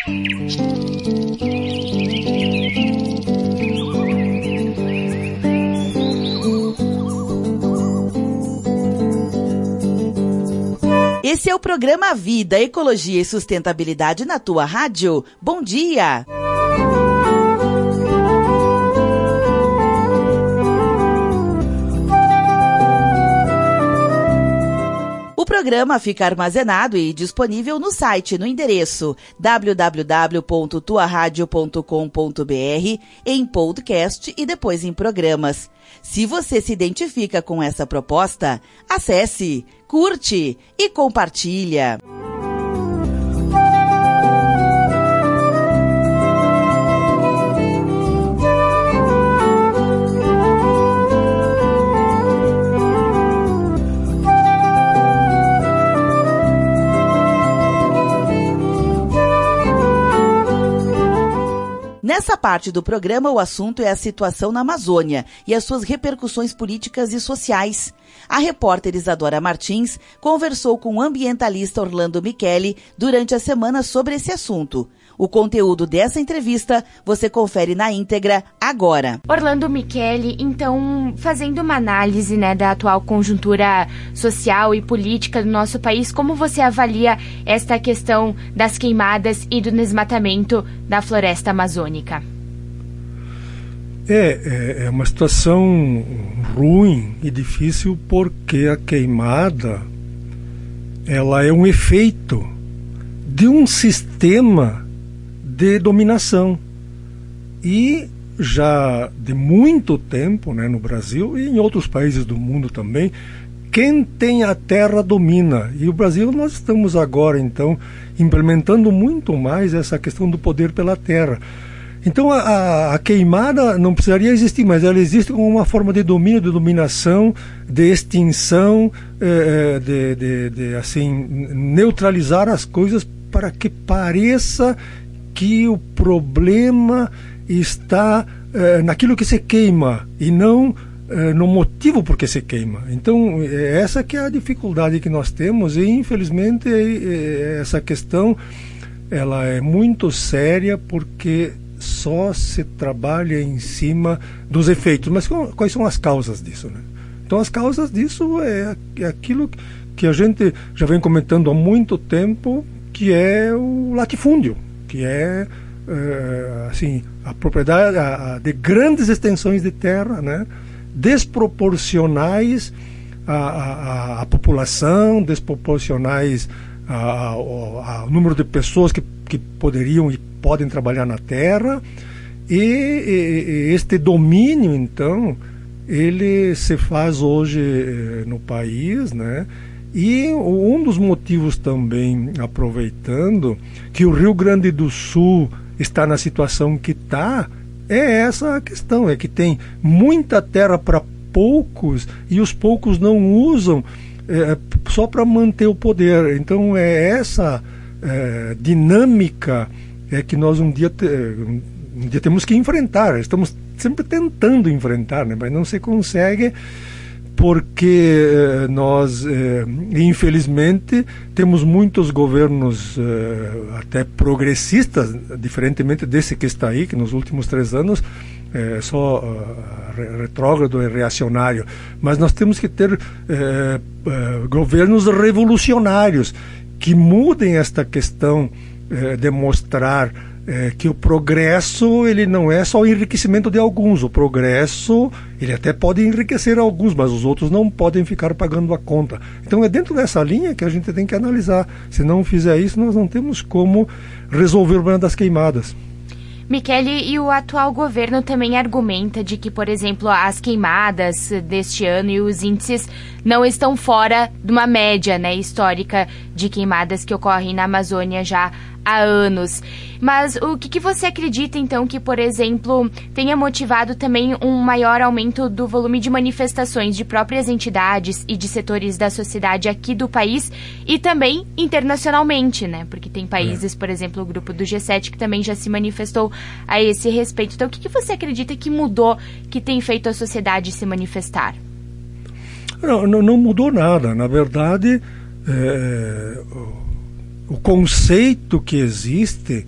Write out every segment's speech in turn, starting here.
Esse é o programa Vida, Ecologia e Sustentabilidade na tua rádio. Bom dia! O programa fica armazenado e disponível no site no endereço www.tuaradio.com.br, em podcast e depois em programas. Se você se identifica com essa proposta, acesse, curte e compartilha. Nessa parte do programa, o assunto é a situação na Amazônia e as suas repercussões políticas e sociais. A repórter Isadora Martins conversou com o ambientalista Orlando Micheli durante a semana sobre esse assunto. O conteúdo dessa entrevista você confere na íntegra agora. Orlando Micheli, então, fazendo uma análise, da atual conjuntura social e política do nosso país, como você avalia esta questão das queimadas e do desmatamento da floresta amazônica? É uma situação ruim e difícil porque a queimada ela é um efeito de um sistema de dominação e já de muito tempo, no Brasil e em outros países do mundo também, quem tem a terra domina, e o Brasil nós estamos agora então implementando muito mais essa questão do poder pela terra. Então a queimada não precisaria existir, mas ela existe como uma forma de domínio, de dominação, de extinção, de assim neutralizar as coisas para que pareça que o problema está naquilo que se queima e não no motivo por que se queima. Então, essa que é a dificuldade que nós temos e, infelizmente, essa questão ela é muito séria porque só se trabalha em cima dos efeitos. Mas quais são as causas disso? Então, as causas disso é aquilo que a gente já vem comentando há muito tempo, que é o latifúndio, que é assim, a propriedade de grandes extensões de terra, desproporcionais à população, desproporcionais ao número de pessoas que poderiam e podem trabalhar na terra, e este domínio, então, ele se faz hoje no país, E um dos motivos também, aproveitando, que o Rio Grande do Sul está na situação que está, é essa a questão, é que tem muita terra para poucos e os poucos não usam só para manter o poder. Então é essa dinâmica que nós um dia temos que enfrentar. Estamos sempre tentando enfrentar, mas não se consegue, porque nós, infelizmente, temos muitos governos até progressistas, diferentemente desse que está aí, que nos últimos 3 anos é só retrógrado e reacionário. Mas nós temos que ter governos revolucionários que mudem esta questão de mostrar que o progresso ele não é só o enriquecimento de alguns. O progresso ele até pode enriquecer alguns, mas os outros não podem ficar pagando a conta. Então é dentro dessa linha que a gente tem que analisar. Se não fizer isso, nós não temos como resolver o problema das queimadas. Micheli, e o atual governo também argumenta de que, por exemplo, as queimadas deste ano e os índices não estão fora de uma média, histórica de queimadas que ocorrem na Amazônia já há anos. Mas o que você acredita, então, que, por exemplo, tenha motivado também um maior aumento do volume de manifestações de próprias entidades e de setores da sociedade aqui do país e também internacionalmente, Porque tem países, por exemplo, o grupo do G7, que também já se manifestou a esse respeito. Então, o que você acredita que mudou, que tem feito a sociedade se manifestar? Não mudou nada. Na verdade, o conceito que existe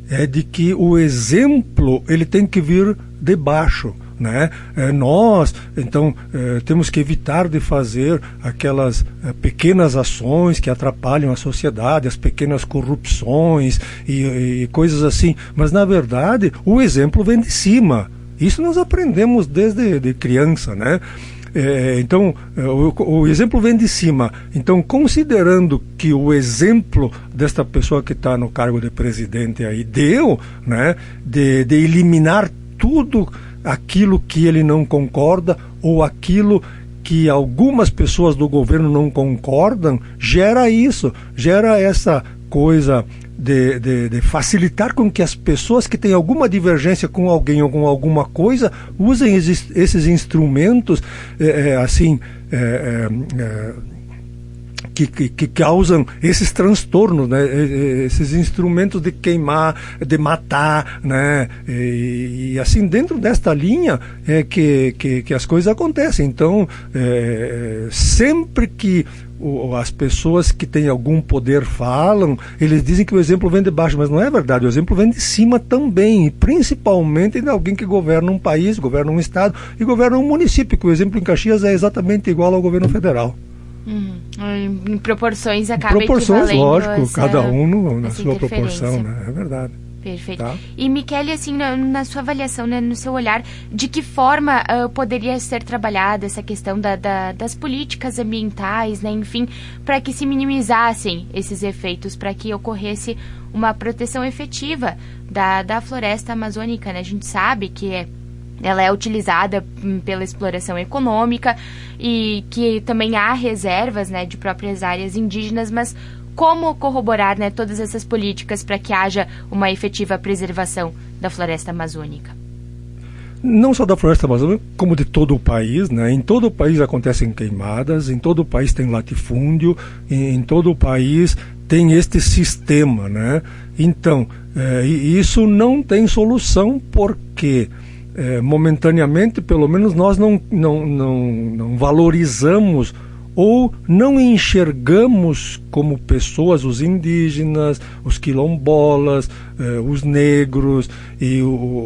é de que o exemplo ele tem que vir de baixo, né? Nós, então, temos que evitar de fazer aquelas pequenas ações que atrapalham a sociedade, as pequenas corrupções e coisas assim. Mas, na verdade, o exemplo vem de cima. Isso nós aprendemos desde criança, né? Então, o exemplo vem de cima. Então, considerando que o exemplo desta pessoa que está no cargo de presidente aí deu, né, de eliminar tudo aquilo que ele não concorda ou aquilo que algumas pessoas do governo não concordam, gera essa coisa de facilitar com que as pessoas que têm alguma divergência com alguém ou com alguma coisa usem esses instrumentos que causam esses transtornos, né? Esses instrumentos de queimar, de matar, né? E assim, dentro desta linha é que as coisas acontecem. Então, sempre que as pessoas que têm algum poder falam, eles dizem que o exemplo vem de baixo, mas não é verdade, o exemplo vem de cima também, e principalmente de alguém que governa um país, governa um estado e governa um município, que o exemplo em Caxias é exatamente igual ao governo federal. Em proporções acaba proporções, lógico, cada um na sua interferência. proporção, né? É verdade. Perfeito. Tá. E, Michele, assim, na sua avaliação, né, no seu olhar, de que forma poderia ser trabalhada essa questão das políticas ambientais, né, enfim, para que se minimizassem esses efeitos, para que ocorresse uma proteção efetiva da floresta amazônica, né? A gente sabe que ela é utilizada pela exploração econômica e que também há reservas, né, de próprias áreas indígenas, mas como corroborar, né, todas essas políticas para que haja uma efetiva preservação da floresta amazônica? Não só da floresta amazônica, como de todo o país, né? Em todo o país acontecem queimadas, em todo o país tem latifúndio, em todo o país tem este sistema, né? Então, isso não tem solução porque momentaneamente, pelo menos, nós não valorizamos ou não enxergamos como pessoas os indígenas, os quilombolas, os negros e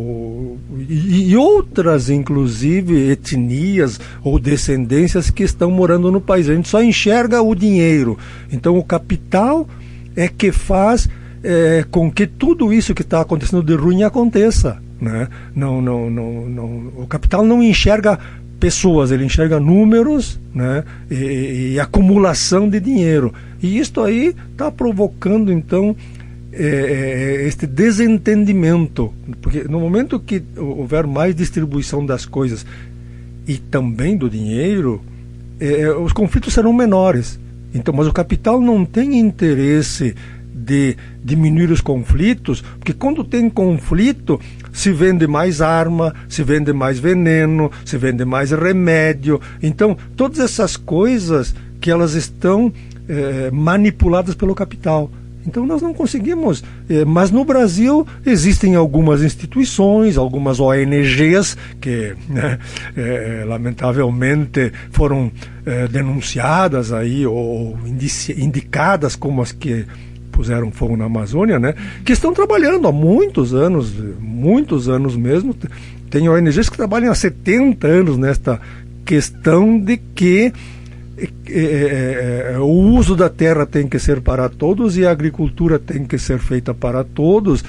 outras, inclusive, etnias ou descendências que estão morando no país. A gente só enxerga o dinheiro. Então, o capital é que faz com que tudo isso que está acontecendo de ruim aconteça, né? O capital não enxerga pessoas, ele enxerga números, né? E acumulação de dinheiro. E isto aí está provocando, então, este desentendimento, porque no momento que houver mais distribuição das coisas e também do dinheiro, os conflitos serão menores. Então, mas o capital não tem interesse de diminuir os conflitos, porque quando tem conflito se vende mais arma, se vende mais veneno, se vende mais remédio. Então, todas essas coisas que elas estão manipuladas pelo capital. Então, nós não conseguimos. Mas no Brasil existem algumas instituições, algumas ONGs que, né, lamentavelmente foram denunciadas aí, ou indicadas como as que puseram fogo na Amazônia, né, que estão trabalhando há muitos anos mesmo. Tem ONGs que trabalham há 70 anos nesta questão de que o uso da terra tem que ser para todos e a agricultura tem que ser feita para todos.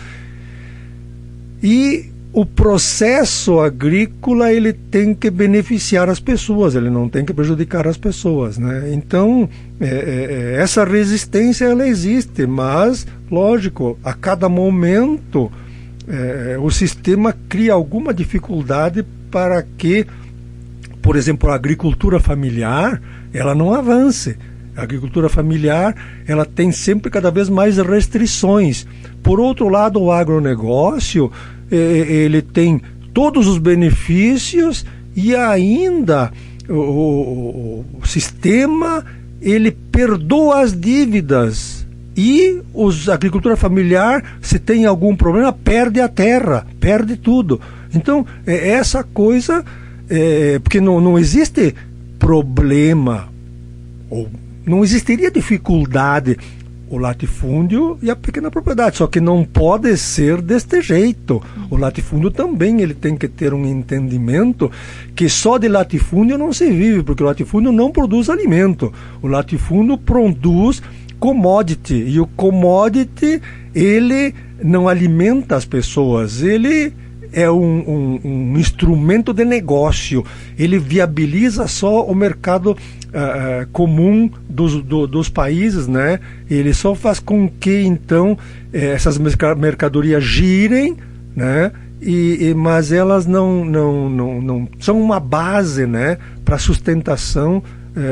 E o processo agrícola ele tem que beneficiar as pessoas, ele não tem que prejudicar as pessoas, né? Então, essa resistência ela existe, mas, lógico, a cada momento o sistema cria alguma dificuldade para que, por exemplo, a agricultura familiar ela não avance. A agricultura familiar ela tem sempre cada vez mais restrições. Por outro lado, o agronegócio ele tem todos os benefícios e ainda o sistema ele perdoa as dívidas e a agricultura familiar, se tem algum problema, perde a terra, perde tudo. Então, essa coisa, porque não existe problema, ou não existiria dificuldade o latifúndio e a pequena propriedade, só que não pode ser deste jeito. O latifúndio também ele tem que ter um entendimento que só de latifúndio não se vive, porque o latifúndio não produz alimento. O latifúndio produz commodity, e o commodity ele não alimenta as pessoas, ele é um instrumento de negócio, ele viabiliza só o mercado comum dos países, né? Ele só faz com que, então, essas mercadorias girem, né? Mas elas não são uma base, né, para sustentação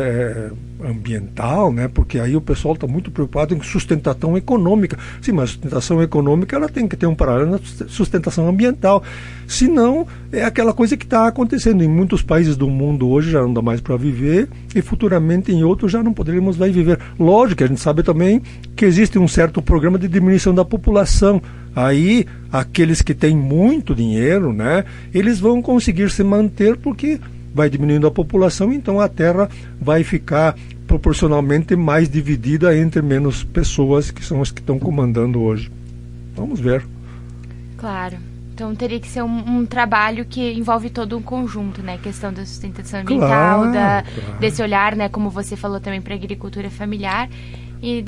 ambiental, né? Porque aí o pessoal está muito preocupado em sustentação econômica. Sim, mas a sustentação econômica ela tem que ter um paralelo na sustentação ambiental. Senão, é aquela coisa que está acontecendo em muitos países do mundo hoje, já não dá mais para viver, e futuramente em outros já não poderemos mais viver. Lógico, a gente sabe também que existe um certo programa de diminuição da população. Aí, aqueles que têm muito dinheiro, né, eles vão conseguir se manter porque vai diminuindo a população, então a Terra vai ficar proporcionalmente mais dividida entre menos pessoas, que são as que estão comandando hoje. Vamos ver. Claro. Então teria que ser um trabalho que envolve todo um conjunto, né? A questão da sustentação ambiental, desse olhar, né? Como você falou também, para a agricultura familiar e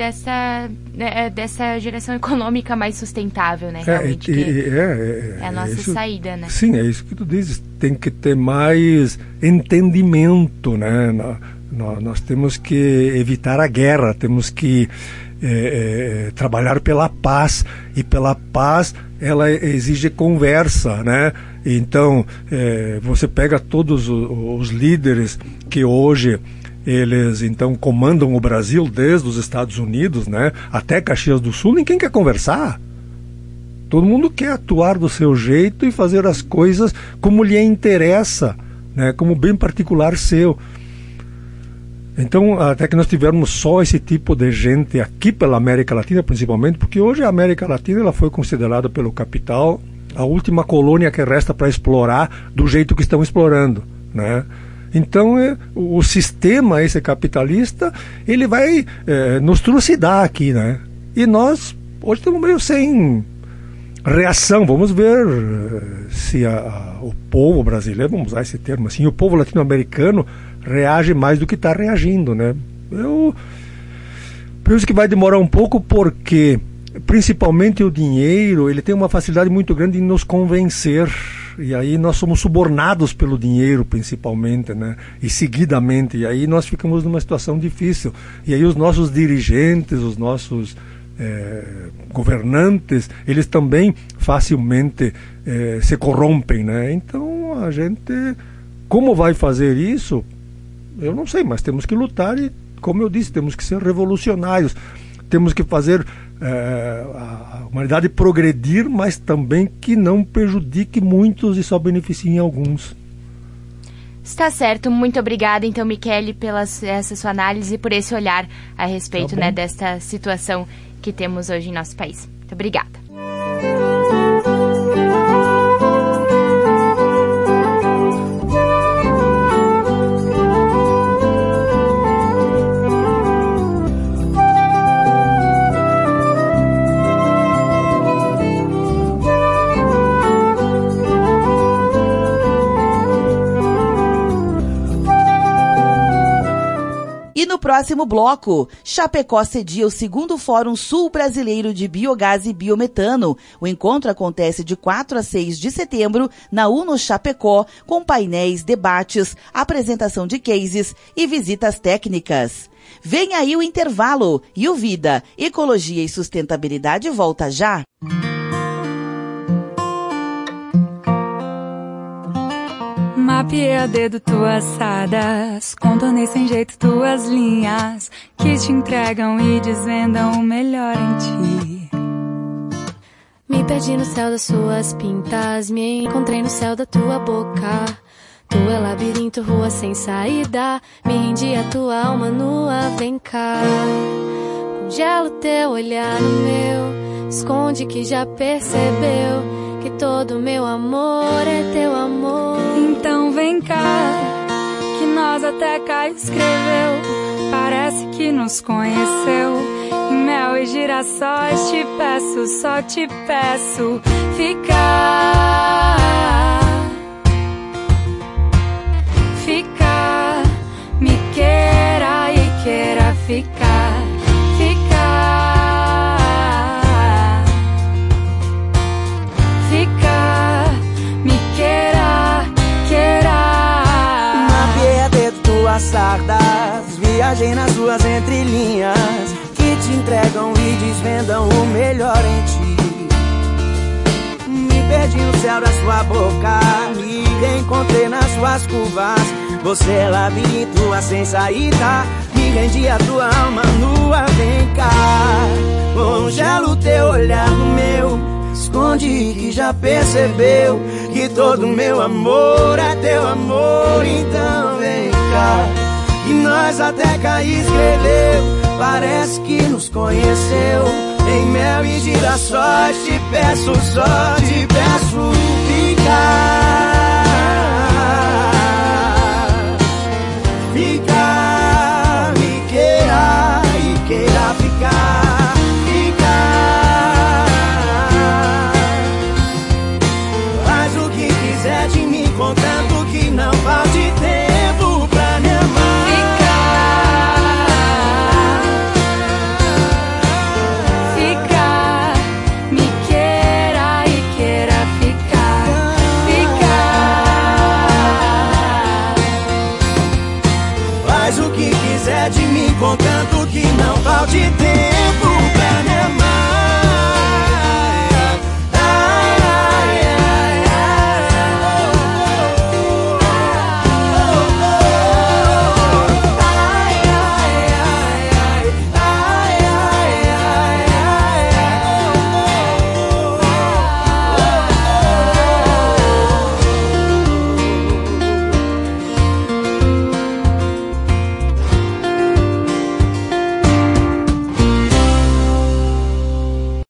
dessa geração econômica mais sustentável, né? Realmente, é a nossa saída, né? Sim, é isso que tu dizes. Tem que ter mais entendimento, né? Nós temos que evitar a guerra, temos que trabalhar pela paz, e pela paz ela exige conversa, né? Então, você pega todos os líderes que hoje eles então comandam o Brasil, desde os Estados Unidos, né, até Caxias do Sul, ninguém quer conversar. Todo mundo quer atuar do seu jeito e fazer as coisas como lhe interessa, né, como bem particular seu. Então, até que nós tivermos só esse tipo de gente aqui pela América Latina, principalmente, porque hoje a América Latina ela foi considerada pelo capital a última colônia que resta para explorar do jeito que estão explorando, né? Então, o sistema esse capitalista, ele vai nos trucidar aqui, né? E nós, hoje, estamos meio sem reação. Vamos ver se o povo brasileiro, vamos usar esse termo assim, o povo latino-americano reage mais do que está reagindo, né? Eu penso que vai demorar um pouco porque, principalmente o dinheiro, ele tem uma facilidade muito grande em nos convencer. E aí nós somos subornados pelo dinheiro, principalmente, né? E seguidamente. E aí nós ficamos numa situação difícil. E aí os nossos dirigentes, os nossos governantes, eles também facilmente se corrompem, né? Então a gente, como vai fazer isso? Eu não sei, mas temos que lutar e, como eu disse, temos que ser revolucionários. Temos que fazer a humanidade progredir, mas também que não prejudique muitos e só beneficie alguns. Está certo. Muito obrigada, então, Michele, pela essa sua análise e por esse olhar a respeito, né, desta situação que temos hoje em nosso país. Muito obrigada. E no próximo bloco, Chapecó cedia o 2º Fórum Sul Brasileiro de Biogás e Biometano. O encontro acontece de 4 a 6 de setembro na Uno Chapecó, com painéis, debates, apresentação de cases e visitas técnicas. Vem aí o intervalo e o Vida, Ecologia e Sustentabilidade volta já. Mapeei a dedo tuas sadas, contornei sem jeito tuas linhas, que te entregam e desvendam o melhor em ti. Me perdi no céu das suas pintas, me encontrei no céu da tua boca. Tu é labirinto, rua sem saída, me rendi a tua alma nua, vem cá. Congela o teu olhar no meu, esconde que já percebeu que todo meu amor é teu amor. Então vem cá, que nós nós até cá escreveu. Parece que nos conheceu. Em mel e girassóis te peço, só te peço ficar. Ficar, me queira e queira ficar. Ficar, ficar, me queira, queira. Mapeei dedo tuas sardas, viajei nas suas entrelinhas que te entregam e desvendam o melhor em ti. Me perdi no céu da sua boca, me reencontrei nas suas curvas. Você é labirinto, a sem saída. Me rendi a tua alma nua, vem cá. Congela o teu olhar no meu, esconde que já percebeu que todo meu amor é teu amor. Então vem cá, e nós até cá escreveu. Parece que nos conheceu. Em mel e girassóis te peço, só te peço ficar. Ficar, me queira e queira ficar. Ficar, faz o que quiser de mim, contanto que não falte tempo pra me amar. Ficar, me queira e queira ficar. Ficar, faz o que quiser de mim, contanto que não falte tempo.